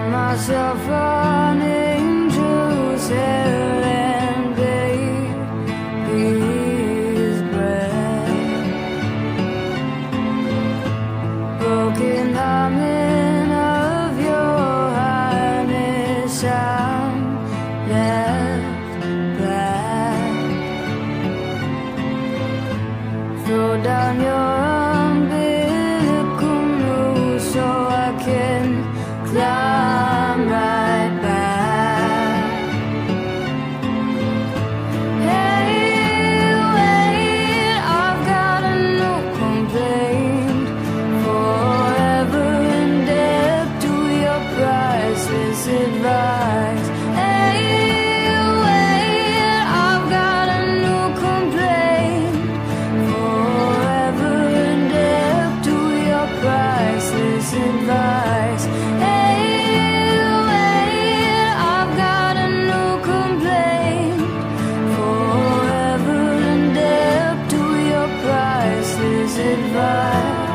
myself an angel's hair and baby's breath. Broken hymen of your highness, I'm left black. Throw down your umbilical noose so I can climb right back. Hey, wait, I've got a new complaint. Forever indebted to your priceless advice. Hey, wait, I've got a new complaint. Forever indebted to your priceless advice. Advice.